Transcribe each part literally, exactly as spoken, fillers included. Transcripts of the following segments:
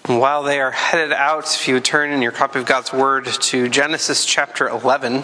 And while they are headed out, if you would turn in your copy of God's Word to Genesis chapter eleven.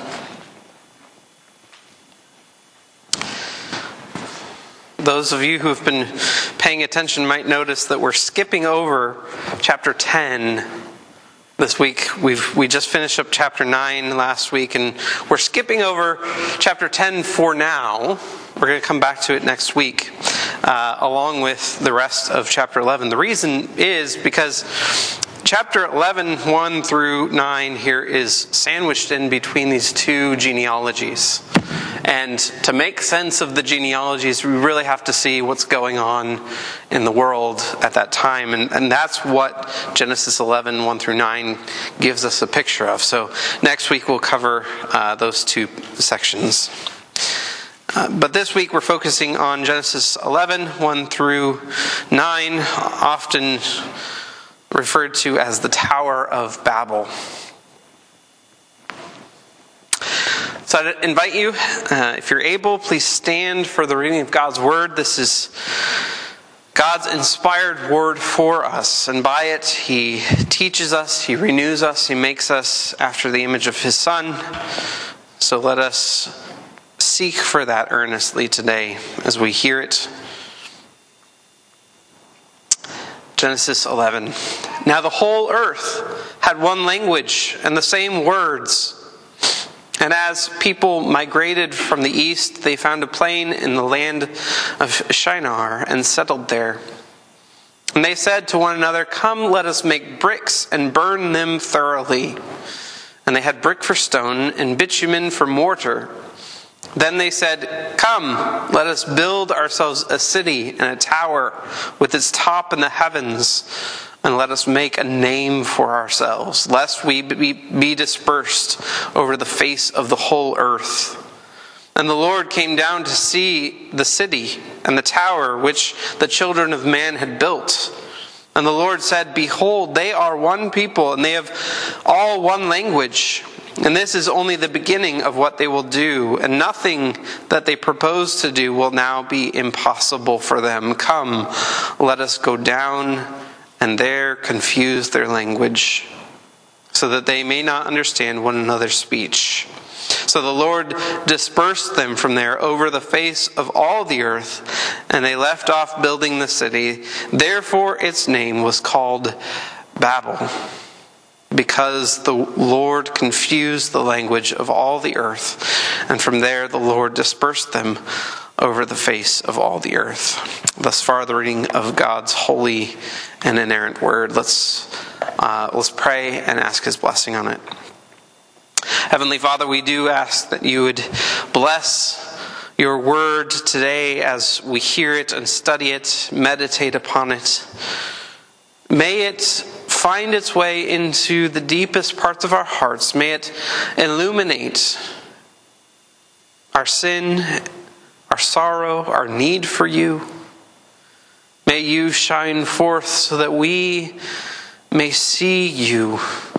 Those of you who have been paying attention might notice that we're skipping over chapter ten this week. We've we just finished up chapter nine last week, and we're skipping over chapter ten for now. We're going to come back to it next week, uh, along with the rest of chapter eleven. The reason is because chapter eleven, one through nine here is sandwiched in between these two genealogies. And to make sense of the genealogies, we really have to see what's going on in the world at that time. And, and that's what Genesis eleven, one through nine gives us a picture of. So next week we'll cover uh, those two sections. Uh, but this week we're focusing on Genesis eleven, one through nine, often referred to as the Tower of Babel. So I'd invite you, uh, if you're able, please stand for the reading of God's Word. This is God's inspired Word for us, and by it He teaches us, He renews us, He makes us after the image of His Son. So let us seek for that earnestly today as we hear it. Genesis eleven. Now the whole earth had one language and the same words. And as people migrated from the east, they found a plain in the land of Shinar and settled there. And they said to one another, "Come, let us make bricks and burn them thoroughly." And they had brick for stone and bitumen for mortar. Then they said, "Come, let us build ourselves a city and a tower with its top in the heavens. And let us make a name for ourselves, lest we be dispersed over the face of the whole earth." And the Lord came down to see the city and the tower which the children of man had built. And the Lord said, "Behold, they are one people, and they have all one language. And this is only the beginning of what they will do, and nothing that they propose to do will now be impossible for them. Come, let us go down and there confuse their language, so that they may not understand one another's speech." So the Lord dispersed them from there over the face of all the earth, and they left off building the city. Therefore its name was called Babel, because the Lord confused the language of all the earth, and from there the Lord dispersed them over the face of all the earth. Thus far, the reading of God's holy and inerrant word. Let's uh, let's pray and ask His blessing on it. Heavenly Father, we do ask that you would bless your word today as we hear it and study it, meditate upon it. May it find its way into the deepest parts of our hearts. May it illuminate our sin, our sorrow, our need for you. May you shine forth so that we may see you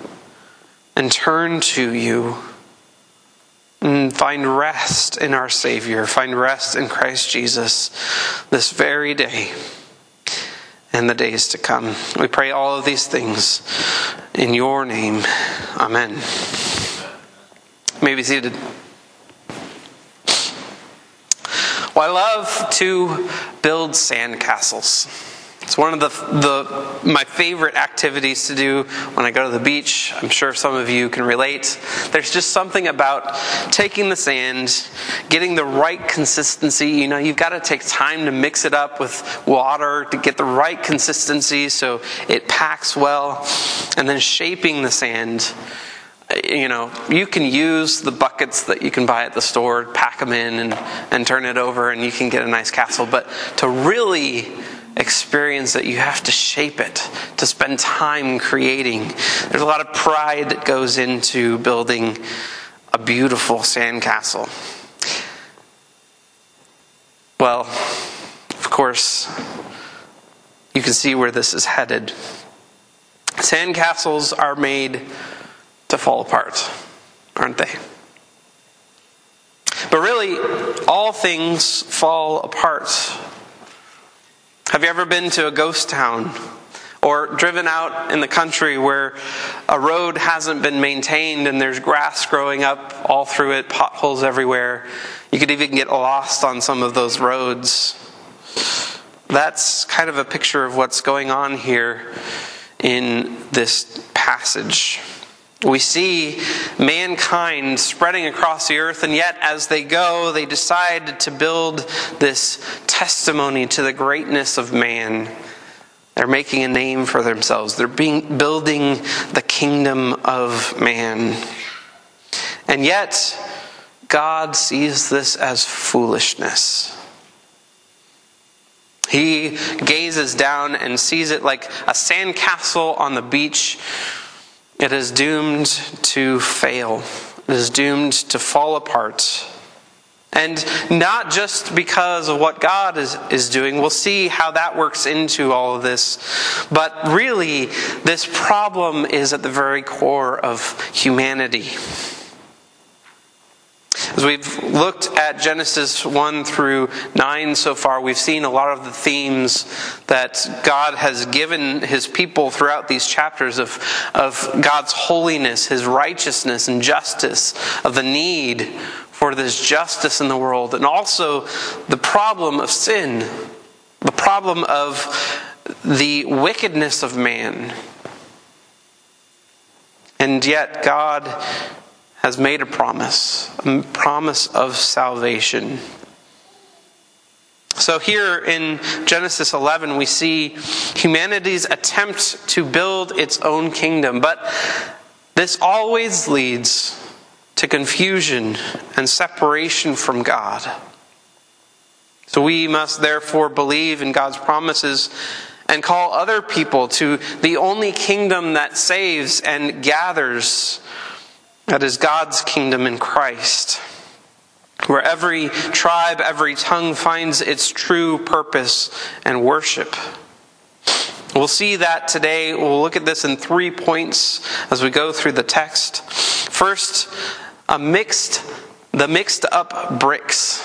and turn to you and find rest in our Savior, find rest in Christ Jesus this very day and the days to come. We pray all of these things in your name. Amen. You may be seated. Well, I love to build sandcastles. It's one of the, the my favorite activities to do when I go to the beach. I'm sure some of you can relate. There's just something about taking the sand, getting the right consistency. You know, you've got to take time to mix it up with water to get the right consistency so it packs well, and then shaping the sand. You know, you can use the buckets that you can buy at the store, pack them in and, and turn it over, and you can get a nice castle. But to really experience it, you have to shape it, to spend time creating. There's a lot of pride that goes into building a beautiful sandcastle. Well, of course, you can see where this is headed. Sandcastles are made to fall apart, aren't they? But really, all things fall apart. Have you ever been to a ghost town Or driven out in the country where a road hasn't been maintained and there's grass growing up all through it, potholes everywhere. You could even get lost on some of those roads. That's kind of a picture of what's going on here in this passage. We see mankind spreading across the earth, and yet as they go, they decide to build this testimony to the greatness of man. They're making a name for themselves. They're being, building the kingdom of man. And yet, God sees this as foolishness. He gazes down and sees it like a sandcastle on the beach. It is doomed to fail. It is doomed to fall apart. And not just because of what God is, is doing. We'll see how that works into all of this. But really, this problem is at the very core of humanity. As we've looked at Genesis one through nine so far, we've seen a lot of the themes that God has given his people throughout these chapters of, of God's holiness, his righteousness and justice, of the need for this justice in the world, and also the problem of sin, the problem of the wickedness of man. And yet God has made a promise, a promise of salvation. So here in Genesis eleven, we see humanity's attempt to build its own kingdom. But this always leads to confusion and separation from God. So we must therefore believe in God's promises and call other people to the only kingdom that saves and gathers. That is God's kingdom in Christ, where every tribe, every tongue finds its true purpose and worship. We'll see that today. We'll look at this in three points as we go through the text. First, a mixed, the mixed up bricks.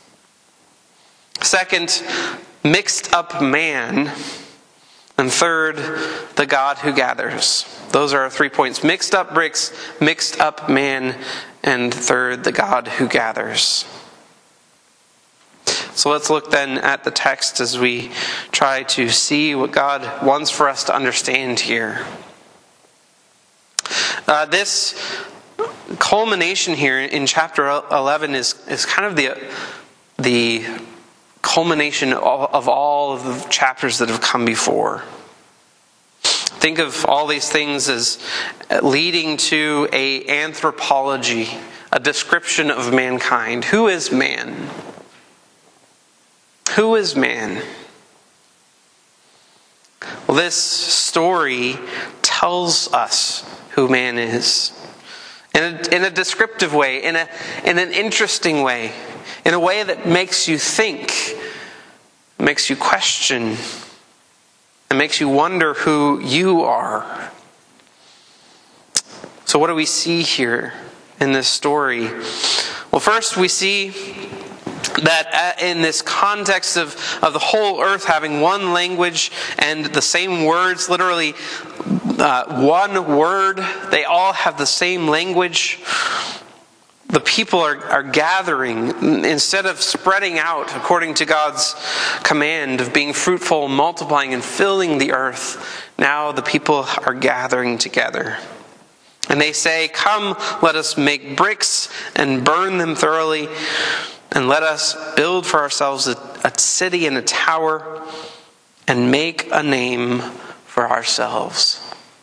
Second, mixed up man. And third, the God who gathers. Those are our three points. Mixed up bricks, mixed up man, and third, the God who gathers. So let's look then at the text as we try to see what God wants for us to understand here. Uh, this culmination here in chapter eleven is, is kind of the, the culmination of all of the chapters that have come before. Think of all these things as leading to an anthropology, a description of mankind. Who is man? Who is man? Well, this story tells us who man is. In a, in a descriptive way, in a in an interesting way, in a way that makes you think, makes you question, and makes you wonder who you are. So what do we see here in this story? Well, first we see that in this context of, of the whole earth having one language and the same words, literally uh, one word, they all have the same language. The people are, are gathering instead of spreading out according to God's command of being fruitful, multiplying, and filling the earth. Now the people are gathering together. And they say, "Come, let us make bricks and burn them thoroughly, and let us build for ourselves a, a city and a tower, and make a name for ourselves."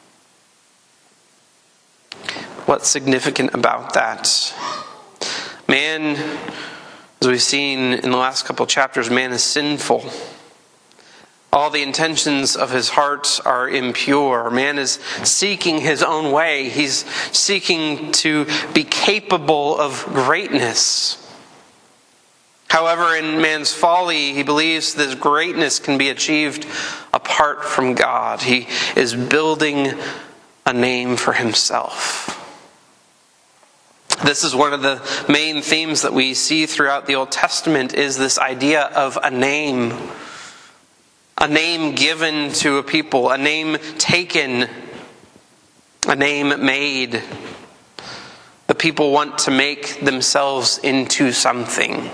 What's significant about that? Man, as we've seen in the last couple of chapters, man is sinful. All the intentions of his heart are impure. Man is seeking his own way. He's seeking to be capable of greatness. However, in man's folly, he believes this greatness can be achieved apart from God. He is building a name for himself. This is one of the main themes that we see throughout the Old Testament, is this idea of a name. a name given to a people, a name taken, a name made. The people want to make themselves into something.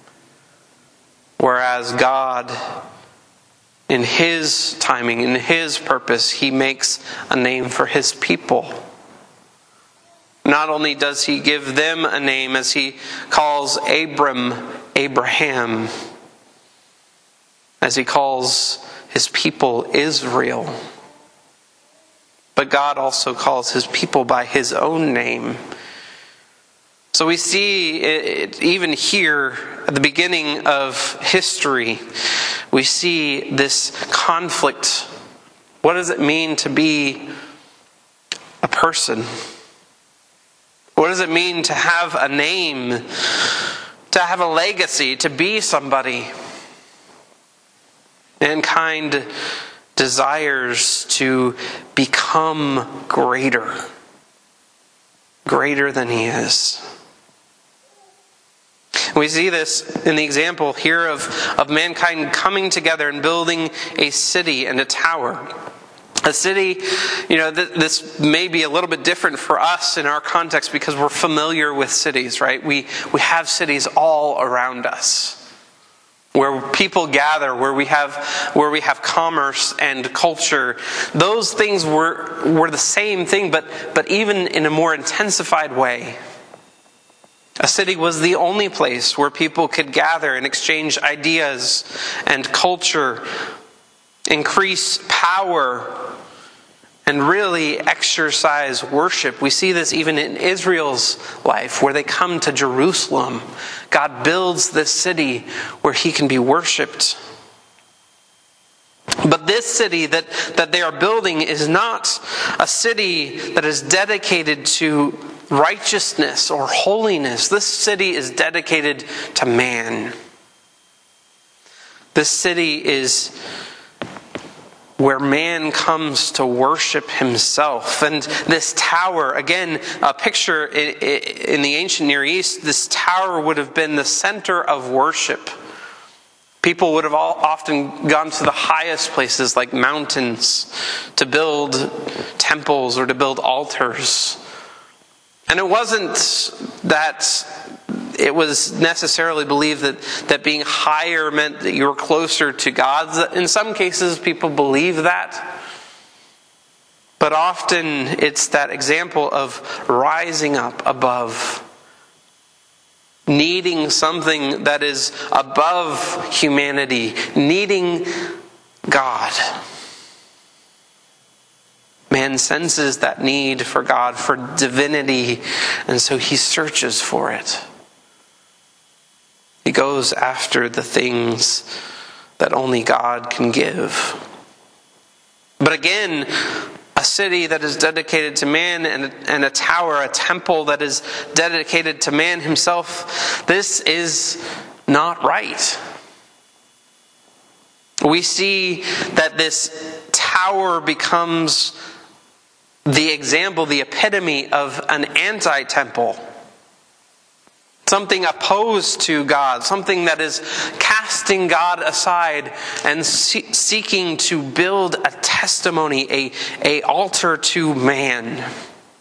Whereas God, in His timing, in His purpose, He makes a name for His people. Not only does He give them a name, as He calls Abram, Abraham, as He calls His people Israel, but God also calls His people by His own name. So we see it, even here at the beginning of history, we see this conflict. What does it mean to be a person? What does it mean to have a name, to have a legacy, to be somebody? Mankind desires to become greater, greater than he is. We see this in the example here of, of mankind coming together and building a city and a tower. A city, you know, th- this may be a little bit different for us in our context because we're familiar with cities, right? We we have cities all around us, where people gather, where we have where we have commerce and culture. Those things were were the same thing, but but even in a more intensified way. A city was the only place where people could gather and exchange ideas and culture, increase power, and really exercise worship. We see this even in Israel's life, where they come to Jerusalem. God builds this city where He can be worshipped. But this city that, that they are building is not a city that is dedicated to righteousness or holiness. This city is dedicated to man. This city is where man comes to worship himself. And this tower, again, a picture in the ancient Near East, this tower would have been the center of worship. People would have all often gone to the highest places like mountains to build temples or to build altars. And it wasn't that it was necessarily believed that, that being higher meant that you were closer to God. In some cases, people believe that. But often it's that example of rising up above, needing something that is above humanity, needing God. Man senses that need for God, for divinity, and so he searches for it. He goes after the things that only God can give. But again, a city that is dedicated to man and a, and a tower, a temple that is dedicated to man himself, this is not right. We see that this tower becomes the example, the epitome of an anti-temple. Something opposed to God, something that is casting God aside and see- seeking to build a testimony, a, a altar to man.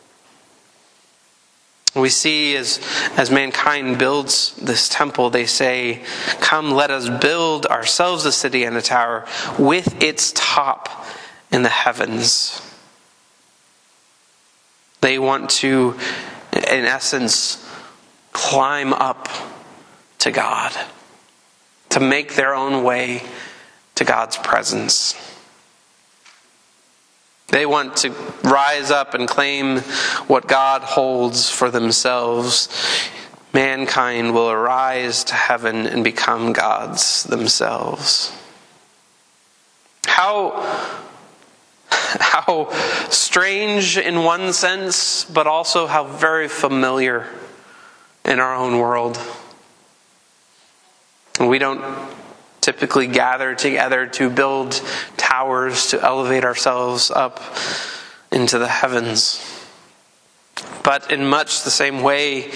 We see as, as mankind builds this temple, they say, "Come, let us build ourselves a city and a tower with its top in the heavens." They want to, in essence, climb up to God, to make their own way to God's presence. They want to rise up and claim what God holds for themselves. Mankind will arise to heaven and become gods themselves. How How strange in one sense, but also how very familiar in our own world. We don't typically gather together to build towers to elevate ourselves up into the heavens. But in much the same way,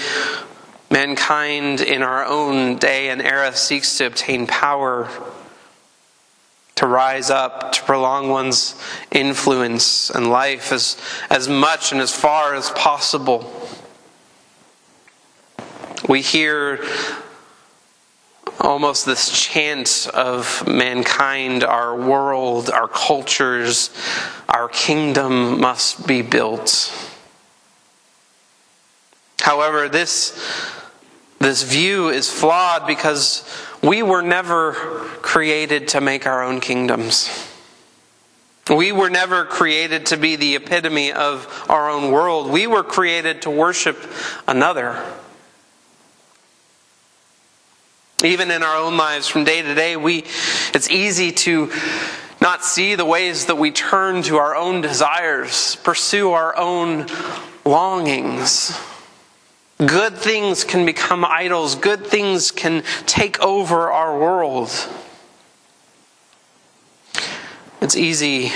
mankind in our own day and era seeks to obtain power, to rise up, to prolong one's influence and life as, as much and as far as possible. We hear almost this chant of mankind, our world, our cultures, our kingdom must be built. However, this, this view is flawed because we were never created to make our own kingdoms. We were never created to be the epitome of our own world. We were created to worship another. Even in our own lives from day to day, we it's easy to not see the ways that we turn to our own desires, pursue our own longings. Good things can become idols. Good things can take over our world. It's easy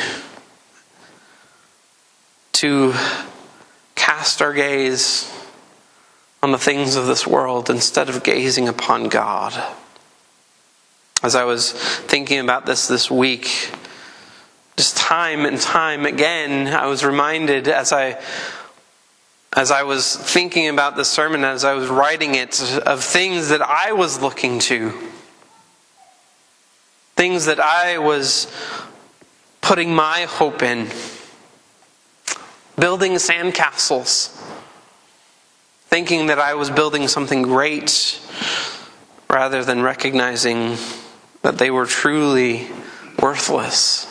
to cast our gaze on the things of this world instead of gazing upon God. As I was thinking about this this week, just time and time again, I was reminded as I as I was thinking about this sermon, as I was writing it, of things that I was looking to. Things that I was putting my hope in. Building sandcastles. Thinking that I was building something great, rather than recognizing that they were truly worthless.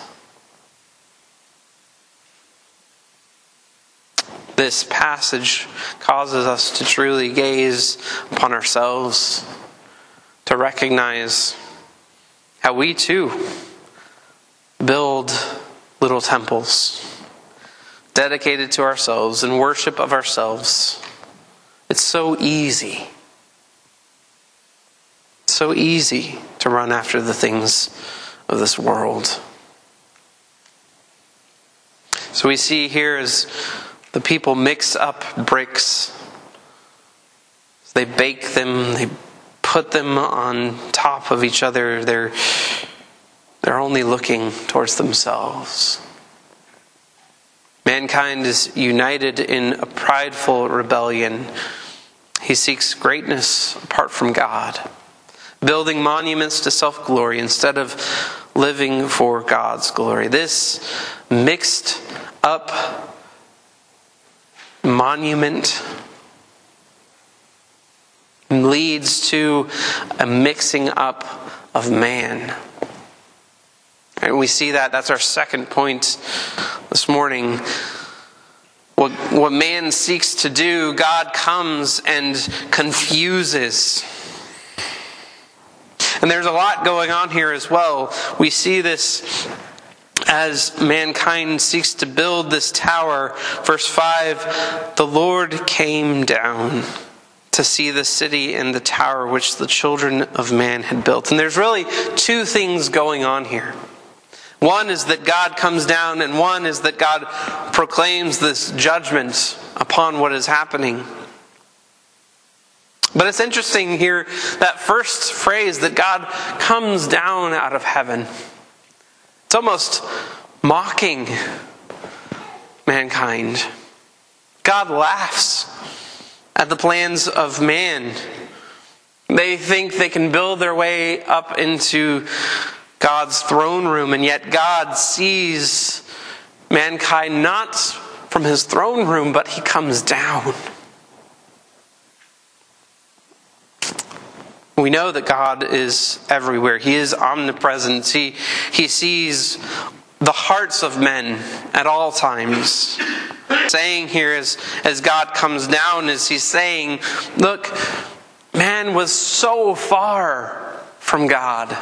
This passage causes us to truly gaze upon ourselves, to recognize how we too build little temples dedicated to ourselves in worship of ourselves. It's so easy. It's so easy to run after the things of this world. So we see here as the people mix up bricks. They bake them, they put them on top of each other. They're, they're only looking towards themselves. Mankind is united in a prideful rebellion. He seeks greatness apart from God, building monuments to self-glory instead of living for God's glory. This mixed up monument leads to a mixing up of man. And we see that. That's our second point this morning. What, what man seeks to do, God comes and confuses. And there's a lot going on here as well. We see this as mankind seeks to build this tower. Verse five, the Lord came down to see the city and the tower which the children of man had built. And there's really two things going on here. One is that God comes down, and one is that God proclaims this judgment upon what is happening. But it's interesting here, that first phrase, that God comes down out of heaven. It's almost mocking mankind. God laughs at the plans of man. They think they can build their way up into God's throne room, and yet God sees mankind not from his throne room, but he comes down. We know that God is everywhere. He is omnipresent. He, he sees the hearts of men at all times. Saying here as, as God comes down is he's saying, look, man was so far from God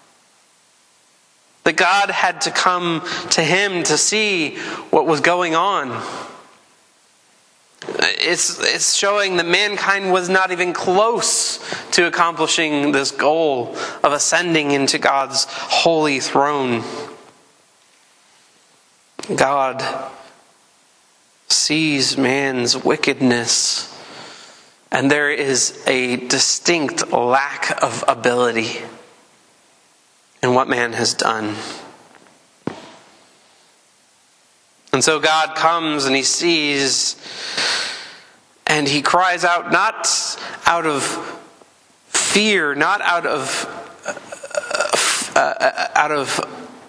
that God had to come to him to see what was going on. It's, it's showing that mankind was not even close to accomplishing this goal of ascending into God's holy throne. God sees man's wickedness, and there is a distinct lack of ability. and what man has done. And so God comes and he sees, and he cries out, not out of fear, not out of uh, uh, out of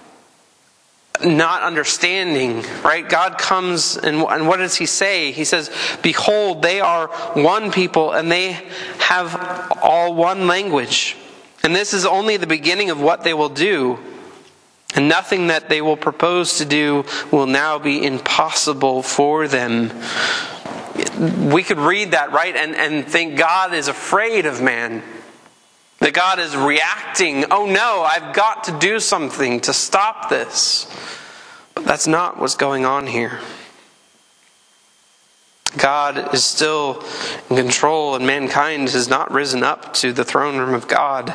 not understanding, right? God comes and, and what does he say? He says, behold, they are one people and they have all one language. And this is only the beginning of what they will do. And nothing that they will propose to do will now be impossible for them. We could read that, right? And, and think God is afraid of man. That God is reacting, oh no, I've got to do something to stop this. But that's not what's going on here. God is still in control, and mankind has not risen up to the throne room of God.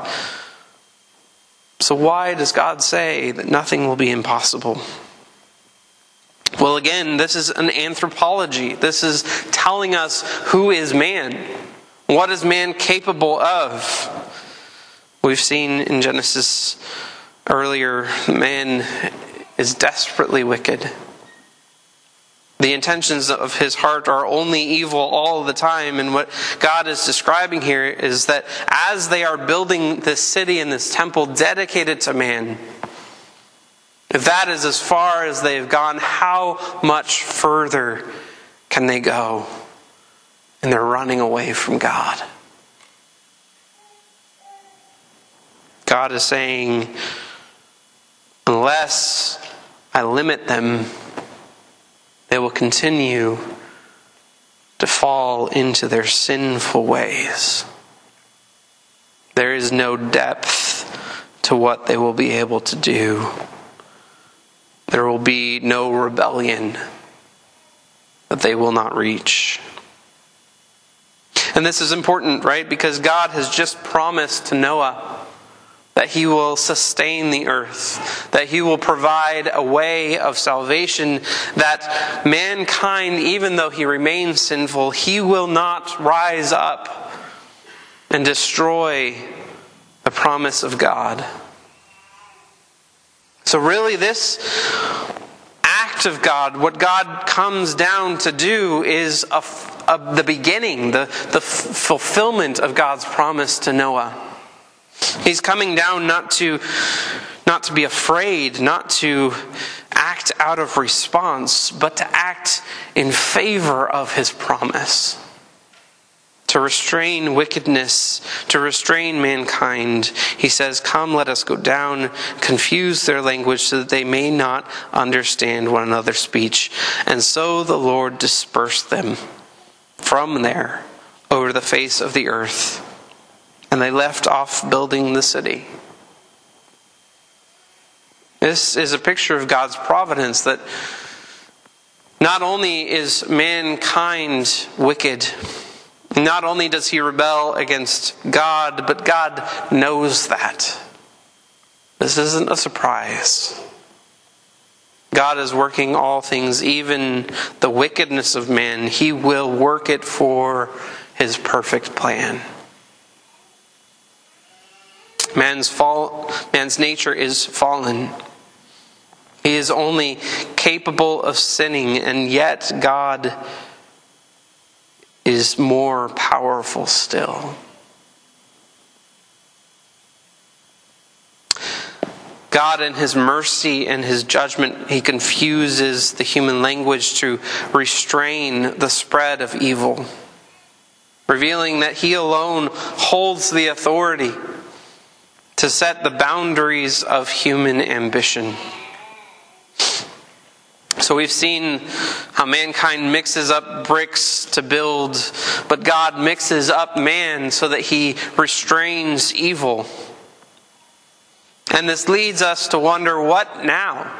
So why does God say that nothing will be impossible? Well, again, this is an anthropology. This is telling us who is man. What is man capable of? We've seen in Genesis earlier, man is desperately wicked. The intentions of his heart are only evil all the time. And what God is describing here is that as they are building this city and this temple dedicated to man, if that is as far as they've gone, how much further can they go? And they're running away from God. God is saying, unless I limit them, they will continue to fall into their sinful ways. There is no depth to what they will be able to do. There will be no rebellion that they will not reach. And this is important, right? Because God has just promised to Noah that he will sustain the earth, that he will provide a way of salvation, that mankind, even though he remains sinful, he will not rise up and destroy the promise of God. So really this act of God, what God comes down to do is a, a, the beginning, the, the f- fulfillment of God's promise to Noah. He's coming down not to not to be afraid, not to act out of response, but to act in favor of his promise. To restrain wickedness, to restrain mankind. He says, come, let us go down, confuse their language so that they may not understand one another's speech. And so the Lord dispersed them from there over the face of the earth. And they left off building the city. This is a picture of God's providence, that not only is mankind wicked, not only does he rebel against God, but God knows that. This isn't a surprise. God is working all things, even the wickedness of man. He will work it for his perfect plan. Man's fall, man's nature is fallen. He is only capable of sinning, and yet God is more powerful still. God, in his mercy and his judgment, he confuses the human language to restrain the spread of evil, revealing that he alone holds the authority to set the boundaries of human ambition. So we've seen how mankind mixes up bricks to build, but God mixes up man so that he restrains evil. And this leads us to wonder, what now?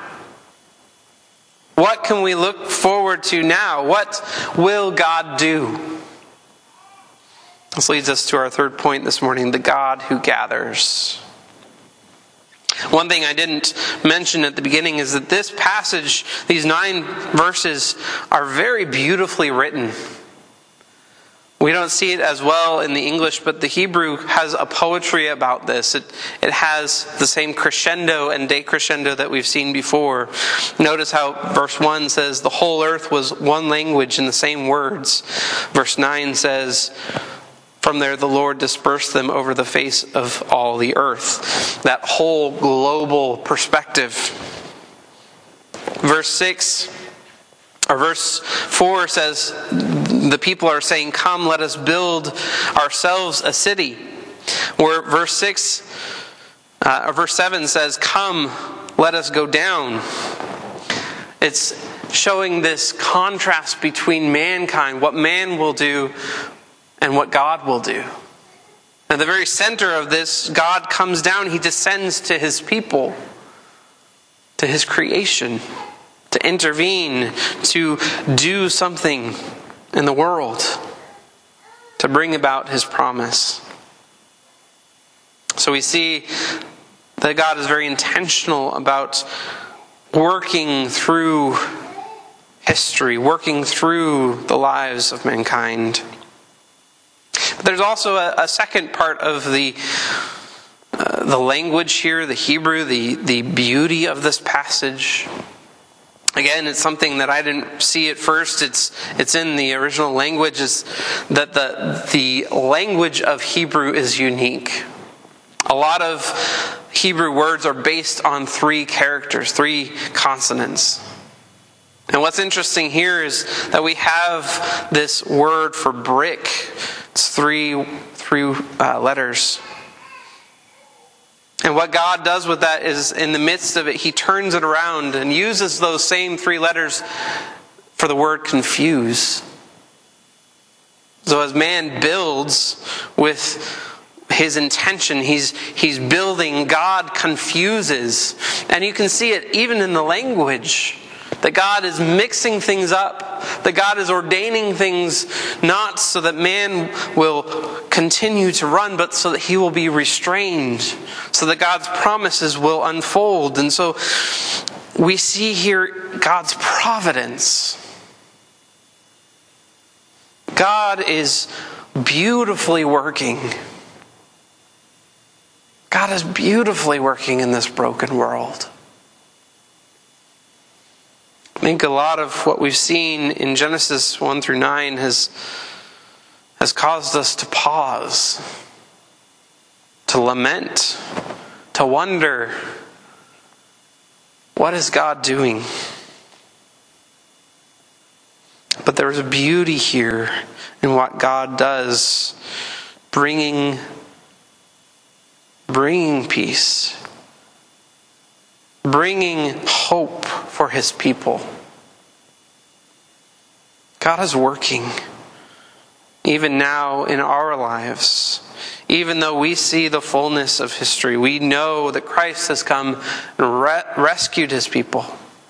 What can we look forward to now? What will God do? This leads us to our third point this morning, the God who gathers. One thing I didn't mention at the beginning is that this passage, these nine verses, are very beautifully written. We don't see it as well in the English, but the Hebrew has a poetry about this. It, it has the same crescendo and decrescendo that we've seen before. Notice how verse one says, the whole earth was one language in the same words. Verse nine says, from there the Lord dispersed them over the face of all the earth. That whole global perspective. Verse six, or verse four says, the people are saying, come, let us build ourselves a city. Where verse six, uh, or verse seven says, come, let us go down. It's showing this contrast between mankind, what man will do and what God will do. At the very center of this, God comes down, he descends to his people, to his creation, to intervene, to do something in the world, to bring about his promise. So we see that God is very intentional about working through history, working through the lives of mankind. But there's also a, a second part of the uh, the language here, the Hebrew, the, the beauty of this passage. Again, it's something that I didn't see at first. It's it's in the original language. Is that the the language of Hebrew is unique. A lot of Hebrew words are based on three characters, three consonants. And what's interesting here is that we have this word for brick. It's three three uh, letters. And what God does with that is, in the midst of it, he turns it around and uses those same three letters for the word confuse. So as man builds with his intention, he's he's building, God confuses. And you can see it even in the language. That God is mixing things up. That God is ordaining things not so that man will continue to run, but so that he will be restrained. So that God's promises will unfold. And so we see here God's providence. God is beautifully working. God is beautifully working in this broken world. I think a lot of what we've seen in Genesis one through nine has, has caused us to pause, to lament, to wonder, what is God doing? But there is a beauty here in what God does, bringing, bringing peace, bringing hope for his people. God is working, even now in our lives. Even though we see the fullness of history, we know that Christ has come and re- rescued his people.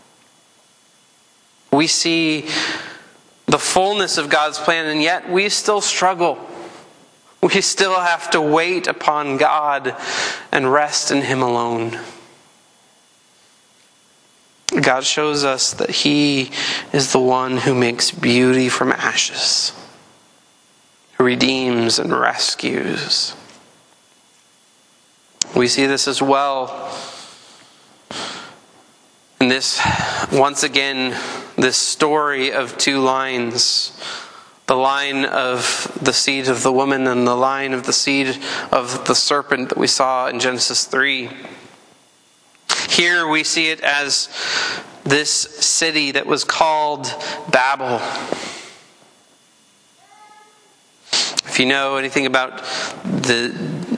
We see the fullness of God's plan, and yet we still struggle. We still have to wait upon God and rest in him alone. God shows us that he is the one who makes beauty from ashes, who redeems and rescues. We see this as well in this, once again, this story of two lines. The line of the seed of the woman and the line of the seed of the serpent that we saw in Genesis three. Here we see it as this city that was called Babel. If you know anything about the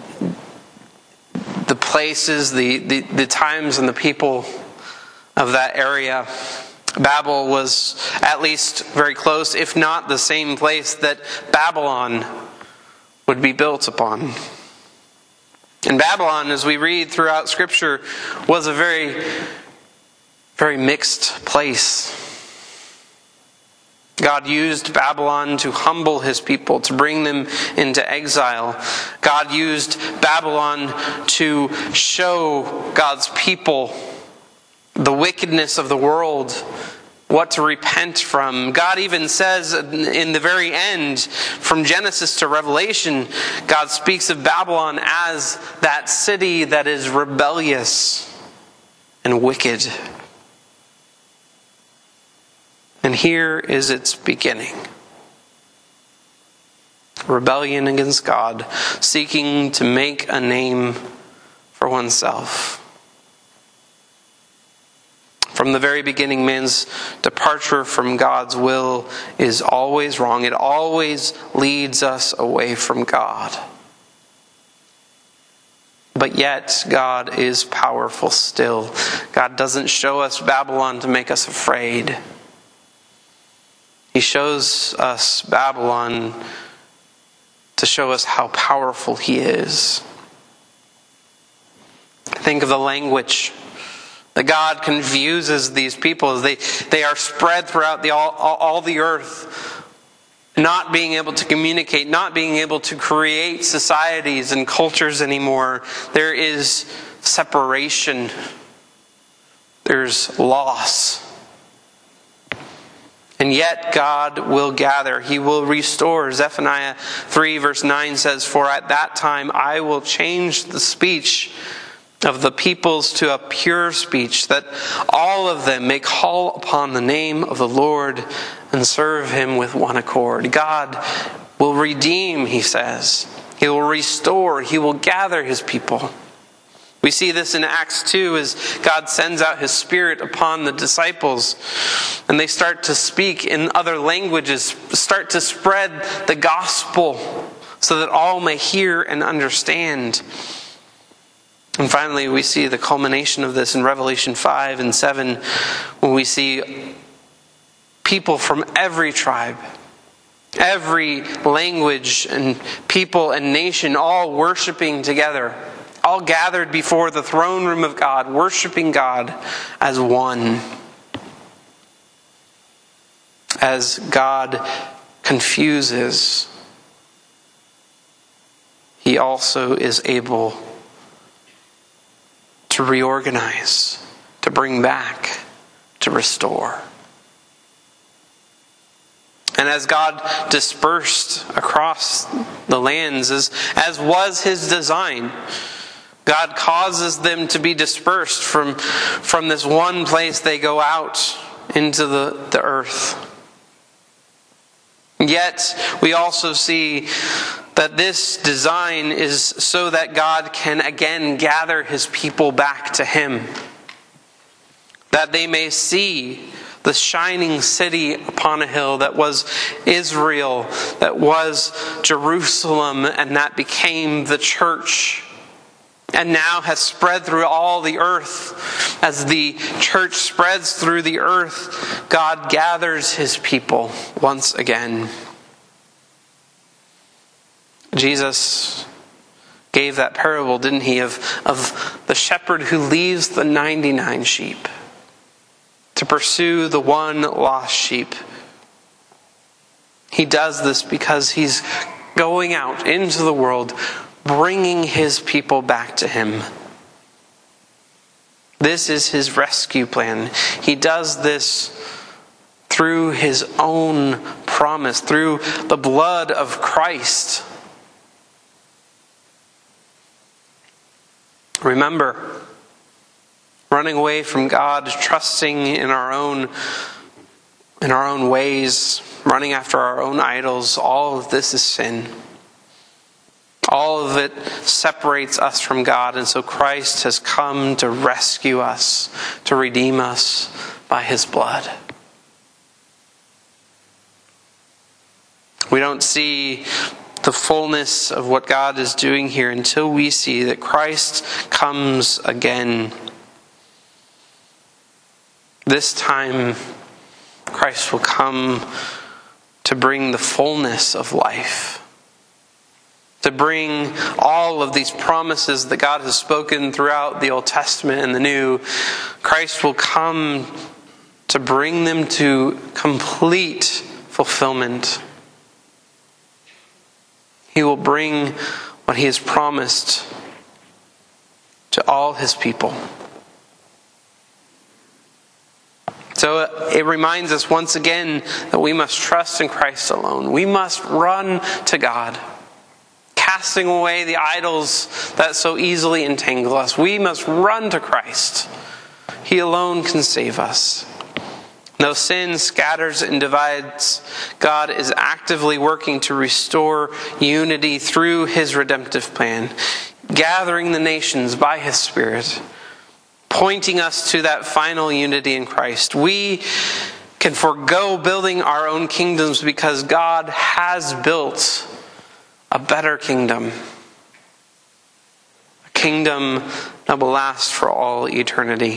the places, the, the, the times and the people of that area, Babel was at least very close, if not the same place that Babylon would be built upon. And Babylon, as we read throughout Scripture, was a very, very mixed place. God used Babylon to humble his people, to bring them into exile. God used Babylon to show God's people the wickedness of the world what to repent from. God even says in the very end, from Genesis to Revelation, God speaks of Babylon as that city that is rebellious and wicked. And here is its beginning. Rebellion against God, seeking to make a name for oneself. From the very beginning, man's departure from God's will is always wrong. It always leads us away from God. But yet, God is powerful still. God doesn't show us Babylon to make us afraid. He shows us Babylon to show us how powerful He is. Think of the language that God confuses these people as they, they are spread throughout the, all, all the earth, not being able to communicate, not being able to create societies and cultures anymore. There is separation. There's loss. And yet God will gather. He will restore. Zephaniah three verse nine says, "For at that time I will change the speech of the peoples to a pure speech, that all of them may call upon the name of the Lord and serve Him with one accord." God will redeem, He says. He will restore. He will gather His people. We see this in Acts two as God sends out His Spirit upon the disciples, and they start to speak in other languages, start to spread the gospel so that all may hear and understand. And finally, we see the culmination of this in Revelation five and seven, when we see people from every tribe, every language and people and nation all worshiping together, all gathered before the throne room of God, worshiping God as one. As God confuses, He also is able to reorganize, to bring back, to restore. And as God dispersed across the lands, as, as was His design, God causes them to be dispersed from, from this one place. They go out into the, the earth. Yet, we also see that this design is so that God can again gather His people back to Him. That they may see the shining city upon a hill that was Israel, that was Jerusalem, and that became the church, and now has spread through all the earth. As the church spreads through the earth, God gathers His people once again. Jesus gave that parable, didn't He, of, of the shepherd who leaves the ninety-nine sheep to pursue the one lost sheep. He does this because He's going out into the world, bringing His people back to Him. This is His rescue plan. He does this through His own promise, through the blood of Christ. Remember, running away from God, trusting in our own in our own ways, running after our own idols, all of this is sin. All of it separates us from God, and so Christ has come to rescue us, to redeem us by His blood. We don't see the fullness of what God is doing here until we see that Christ comes again. This time, Christ will come to bring the fullness of life, to bring all of these promises that God has spoken throughout the Old Testament and the New. Christ will come to bring them to complete fulfillment. He will bring what He has promised to all His people. So it reminds us once again that we must trust in Christ alone. We must run to God, casting away the idols that so easily entangle us. We must run to Christ. He alone can save us. Though sin scatters and divides, God is actively working to restore unity through His redemptive plan, gathering the nations by His Spirit, pointing us to that final unity in Christ. We can forego building our own kingdoms because God has built a better kingdom. A kingdom that will last for all eternity.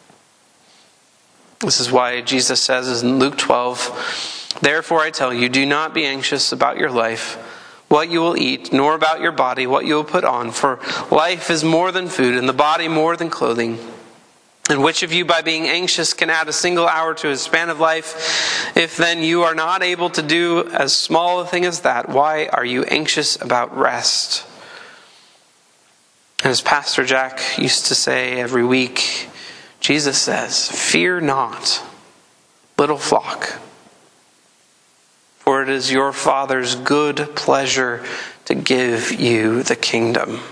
This is why Jesus says in Luke twelve, "Therefore I tell you, do not be anxious about your life, what you will eat, nor about your body, what you will put on. For life is more than food, and the body more than clothing. And which of you, by being anxious, can add a single hour to his span of life? If then you are not able to do as small a thing as that, why are you anxious about rest?" And as Pastor Jack used to say every week, Jesus says, "Fear not, little flock, for it is your Father's good pleasure to give you the kingdom."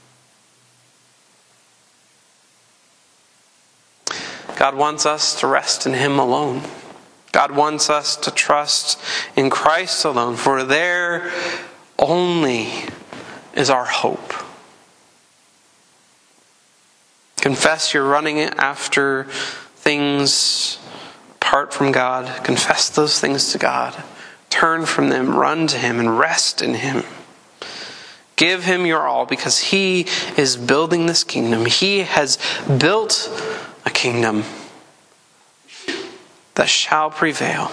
God wants us to rest in Him alone. God wants us to trust in Christ alone, for there only is our hope. Confess you're running after things apart from God. Confess those things to God. Turn from them, run to Him, and rest in Him. Give Him your all, because He is building this kingdom. He has built a kingdom that shall prevail.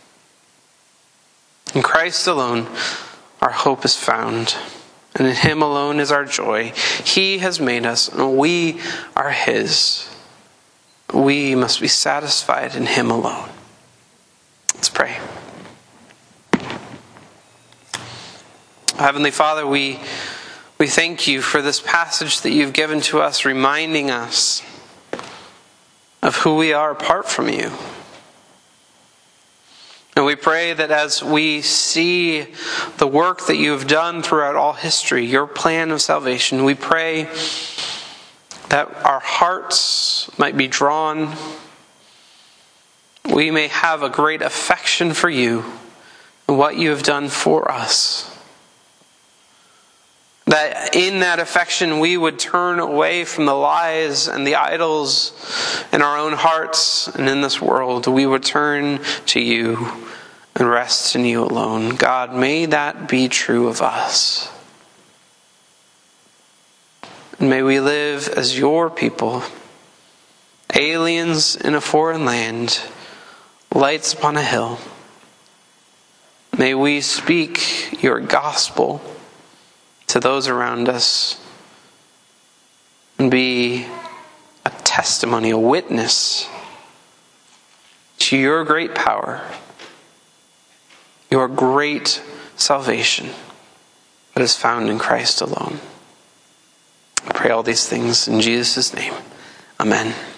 In Christ alone, our hope is found. And in Him alone is our joy. He has made us, and we are His. We must be satisfied in Him alone. Let's pray. Heavenly Father, we, we thank You for this passage that You've given to us, reminding us of who we are apart from You. And we pray that as we see the work that You have done throughout all history, Your plan of salvation, we pray that our hearts might be drawn. We may have a great affection for You and what You have done for us. That in that affection we would turn away from the lies and the idols in our own hearts and in this world. We would turn to You and rest in You alone. God, may that be true of us. And may we live as Your people, aliens in a foreign land, lights upon a hill. May we speak Your gospel to those around us and be a testimony, a witness to Your great power, Your great salvation that is found in Christ alone. I pray all these things in Jesus' name. Amen.